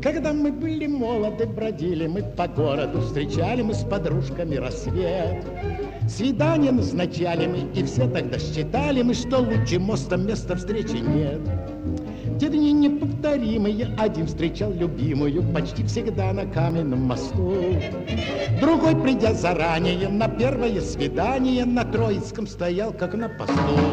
Когда мы были молоды, бродили мы по городу, встречали мы с подружками рассвет. Свидания назначали мы, и все тогда считали мы, что лучше моста места встречи нет. Те дни неповторимые, один встречал любимую почти всегда на каменном мосту. Другой, придя заранее на первое свидание, на Троицком стоял, как на посту.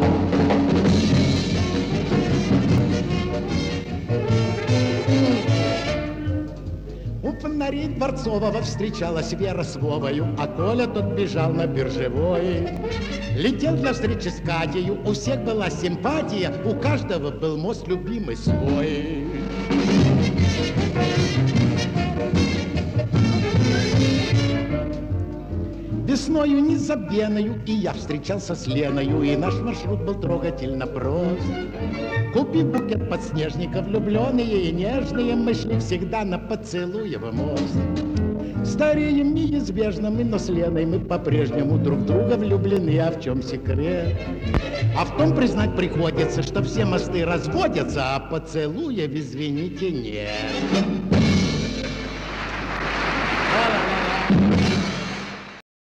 У фонарей Дворцового встречалась Вера с Вовою, а Коля тот бежал на Биржевой. Летел для встречи с Катею, у всех была симпатия, у каждого был мост любимый свой. Весною незабвеною и я встречался с Леною, и наш маршрут был трогательно прост. Купив букет подснежников, влюбленные и нежные, мы шли всегда на поцелуево мост. Стареем неизбежно мы, но с Леной мы по-прежнему друг в друга влюблены. А в чем секрет? А в том, признать приходится, что все мосты разводятся, а поцелуев, извините, нет.